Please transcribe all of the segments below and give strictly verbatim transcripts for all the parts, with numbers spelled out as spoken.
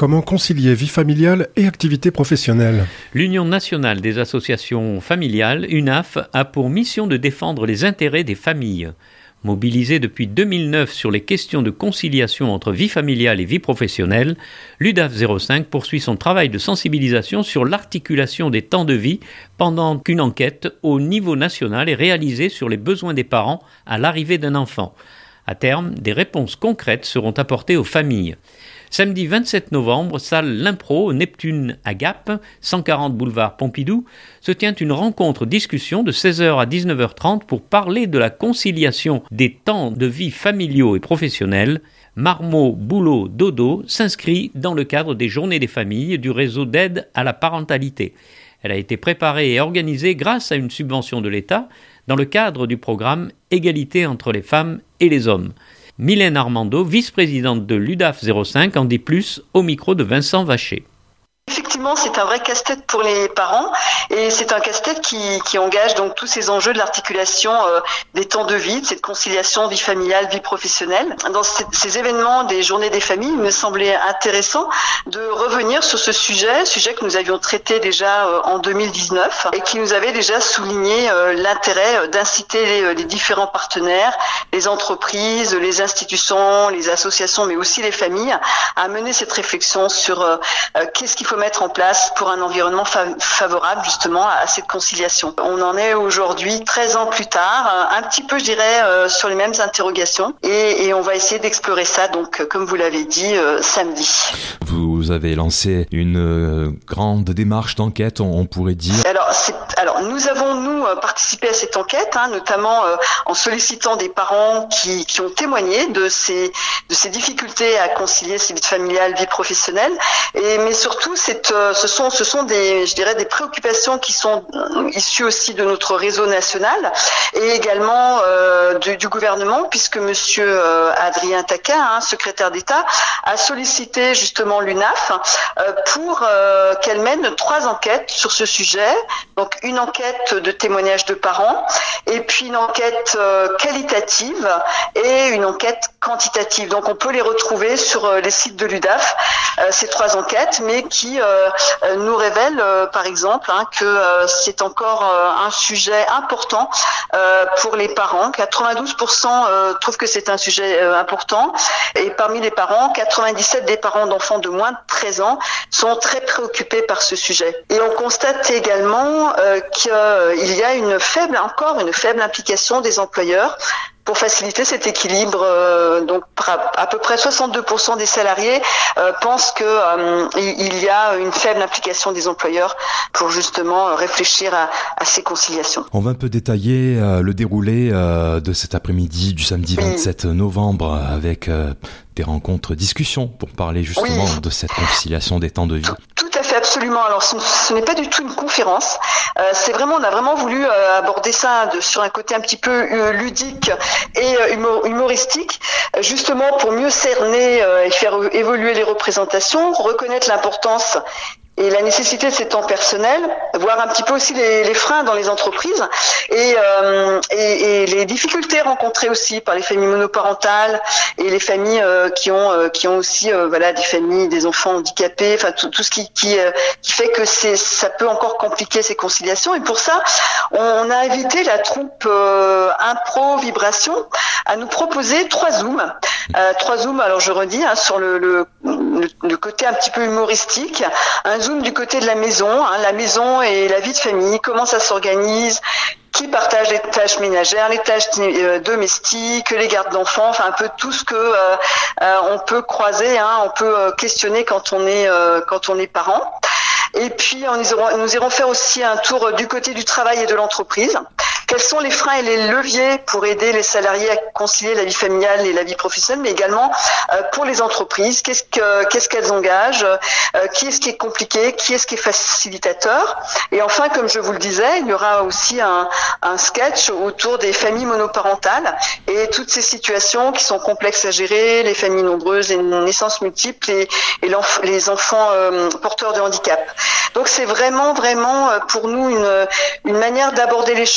Comment concilier vie familiale et activité professionnelle ? L'Union nationale des associations familiales, U N A F, a pour mission de défendre les intérêts des familles. Mobilisée depuis deux mille neuf sur les questions de conciliation entre vie familiale et vie professionnelle, l'U D A F zéro cinq poursuit son travail de sensibilisation sur l'articulation des temps de vie pendant qu'une enquête au niveau national est réalisée sur les besoins des parents à l'arrivée d'un enfant. À terme, des réponses concrètes seront apportées aux familles. Samedi vingt-sept novembre, salle L'Impro au Neptune à Gap, cent quarante boulevard Pompidou, se tient une rencontre-discussion de seize heures à dix-neuf heures trente pour parler de la conciliation des temps de vie familiaux et professionnels. Marmot Boulot Dodo s'inscrit dans le cadre des Journées des familles du réseau d'aide à la parentalité. Elle a été préparée et organisée grâce à une subvention de l'État dans le cadre du programme Égalité entre les femmes et les hommes. Mylène Armando, vice-présidente de l'U D A F zéro cinq, en dit plus au micro de Vincent Vacher. Effectivement, c'est un vrai casse-tête pour les parents et c'est un casse-tête qui, qui engage donc tous ces enjeux de l'articulation euh, des temps de vie, de cette conciliation vie familiale, vie professionnelle. Dans ces, ces événements des Journées des familles, il me semblait intéressant de revenir sur ce sujet, sujet que nous avions traité déjà euh, en deux mille dix-neuf et qui nous avait déjà souligné euh, l'intérêt d'inciter les, les différents partenaires, les entreprises, les institutions, les associations, mais aussi les familles à mener cette réflexion sur euh, euh, qu'est-ce qu'il faut mettre en place pour un environnement fa- favorable justement à cette conciliation. On en est aujourd'hui treize ans plus tard, un petit peu je dirais euh, sur les mêmes interrogations et, et on va essayer d'explorer ça donc comme vous l'avez dit euh, samedi. Vous avez lancé une euh, grande démarche d'enquête, on, on pourrait dire. Alors, c'est, alors nous avons nous participé à cette enquête, hein, notamment euh, en sollicitant des parents qui, qui ont témoigné de ces de ces difficultés à concilier ces vies familiales, vie professionnelle, et mais surtout c'est euh, ce sont ce sont des je dirais des préoccupations qui sont issues aussi de notre réseau national et également euh, du, du gouvernement puisque Monsieur euh, Adrien Taquin, hein, secrétaire d'État, a sollicité justement l'U N A F euh, pour euh, qu'elle mène trois enquêtes sur ce sujet. Donc une enquête de témoignages de parents et puis une enquête euh, qualitative et une enquête quantitative. Donc on peut les retrouver sur euh, les sites de l'U D A F, euh, ces trois enquêtes, mais qui euh, euh, nous révèlent euh, par exemple hein, que euh, c'est encore euh, un sujet important euh, pour les parents. quatre-vingt-douze pour cent euh, trouvent que c'est un sujet euh, important et parmi les parents, quatre-vingt-dix-sept des parents d'enfants de moins de treize ans sont très préoccupés par ce sujet. Et on constate également euh, qu'il y a une faible, encore une faible implication des employeurs pour faciliter cet équilibre. Euh, donc à peu près soixante-deux pour cent des salariés euh, pensent que euh, il y a une faible implication des employeurs pour justement réfléchir à, à ces conciliations. On va un peu détailler euh, le déroulé euh, de cet après-midi du samedi vingt-sept novembre avec euh, des rencontres, discussions pour parler justement oui. de cette conciliation des temps de vie. Tout, tout à fait, absolument. Alors ce, ce n'est pas du tout une conférence. Euh, c'est vraiment, on a vraiment voulu euh, aborder ça de, sur un côté un petit peu euh, ludique et euh, humor, humoristique, euh, justement pour mieux cerner euh, et faire évoluer les représentations, reconnaître l'importance et la nécessité de ces temps personnels, voir un petit peu aussi les, les freins dans les entreprises et, euh, et, et les difficultés rencontrées aussi par les familles monoparentales et les familles euh, qui ont euh, qui ont aussi euh, voilà des familles, des enfants handicapés, enfin tout, tout ce qui qui, euh, qui fait que c'est ça peut encore compliquer ces conciliations. Et pour ça, on a invité la troupe euh, Impro Vibration à nous proposer trois zooms, euh, trois zooms. Alors je redis hein, sur le, le le le côté un petit peu humoristique, un zoom du côté de la maison, hein, la maison et la vie de famille, comment ça s'organise, qui partage les tâches ménagères, les tâches euh, domestiques, les gardes d'enfants, enfin un peu tout ce que euh, euh, on peut croiser, hein, on peut euh, questionner quand on est euh, quand on est parent. Et puis nous irons, nous irons faire aussi un tour du côté du travail et de l'entreprise. Quels sont les freins et les leviers pour aider les salariés à concilier la vie familiale et la vie professionnelle, mais également euh, pour les entreprises, qu'est-ce que qu'est-ce qu'elles engagent, euh, qui est-ce qui est compliqué, qui est-ce qui est facilitateur. Et enfin, comme je vous le disais, il y aura aussi un, un sketch autour des familles monoparentales et toutes ces situations qui sont complexes à gérer, les familles nombreuses, les naissances multiples et, et l'enf- les enfants euh, porteurs de handicap. Donc c'est vraiment vraiment pour nous une une manière d'aborder les choses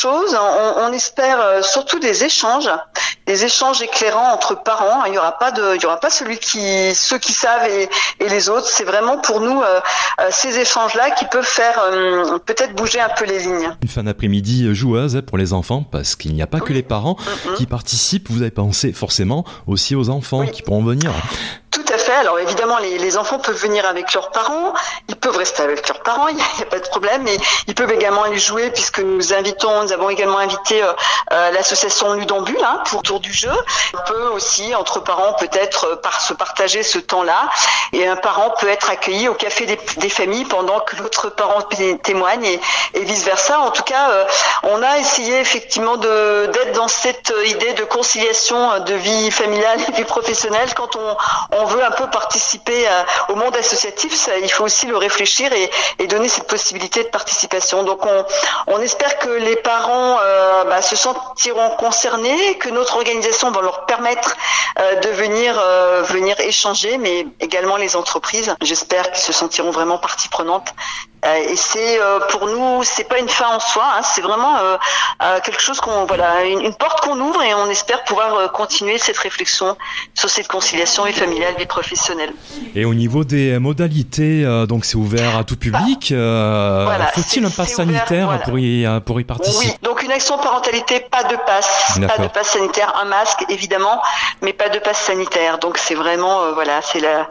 on, on espère surtout des échanges, des échanges éclairants entre parents. Il n'y aura pas de, il y aura pas celui qui, ceux qui savent et, et les autres. C'est vraiment pour nous euh, ces échanges-là qui peuvent faire euh, peut-être bouger un peu les lignes. Une fin d'après-midi joueuse pour les enfants, parce qu'il n'y a pas oui. que les parents mm-hmm. qui participent. Vous avez pensé forcément aussi aux enfants oui. qui pourront venir. Tout à fait. Alors évidemment, les, les enfants peuvent venir avec leurs parents, ils peuvent rester avec leurs parents, il n'y a, a pas de problème, mais ils peuvent également aller jouer puisque nous invitons, nous avons également invité euh, euh, l'association Ludambule hein, pour le tour du jeu. On peut aussi, entre parents, peut-être par se partager ce temps-là, et un parent peut être accueilli au café des, des familles pendant que l'autre parent témoigne et, et vice-versa. En tout cas, euh, on a essayé effectivement de, d'être dans cette idée de conciliation de vie familiale et vie professionnelle quand on, on On veut un peu participer à, au monde associatif, ça, il faut aussi le réfléchir et, et donner cette possibilité de participation. Donc on, on espère que les parents euh, bah, se sentiront concernés, que notre organisation va leur permettre euh, de venir, euh, venir échanger, mais également les entreprises. J'espère qu'ils se sentiront vraiment partie prenante. Euh, et c'est euh, pour nous, c'est pas une fin en soi, hein, c'est vraiment euh, euh, quelque chose qu'on, voilà, une, une porte qu'on ouvre et on espère pouvoir euh, continuer cette réflexion sur cette conciliation vie familiale, vie professionnelle. Et au niveau des modalités, euh, donc c'est ouvert à tout public. Euh, voilà, faut-il un pass sanitaire ouvert, voilà. pour y pour y participer? Oui, donc une action parentalité, pas de pass, pas de pass sanitaire, un masque évidemment, mais pas de pass sanitaire. Donc c'est vraiment, euh, voilà, c'est la,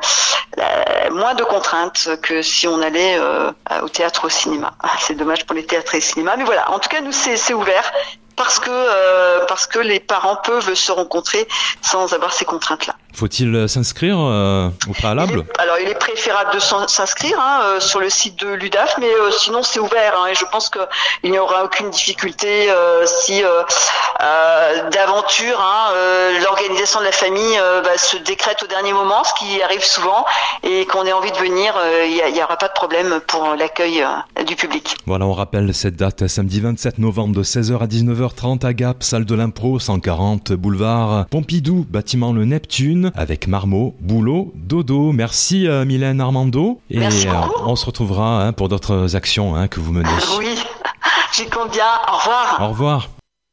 la moins de contraintes que si on allait euh, au théâtre, au cinéma. C'est dommage pour les théâtres et les cinémas, mais voilà. En tout cas, nous, c'est, c'est ouvert parce que euh, parce que les parents peuvent se rencontrer sans avoir ces contraintes-là. Faut-il s'inscrire euh, au préalable ? il est, Alors, il est préférable de s'inscrire hein, euh, sur le site de l'U D A F, mais euh, sinon c'est ouvert. Hein, et je pense qu'il n'y aura aucune difficulté euh, si euh, euh, d'aventure hein, euh, l'organisation de la famille euh, bah, se décrète au dernier moment, ce qui arrive souvent, et qu'on ait envie de venir, il euh, n'y aura pas de problème pour l'accueil euh, du public. Voilà, on rappelle cette date, samedi vingt-sept novembre de seize heures à dix-neuf heures trente à Gap, salle de l'impro, cent quarante boulevard Pompidou, bâtiment Le Neptune, avec Marmot, Boulot, Dodo. Merci euh, Mylène Armando. Et Merci euh, on se retrouvera hein, pour d'autres actions hein, que vous menez. Oui, j'y compte bien. Au revoir. Au revoir.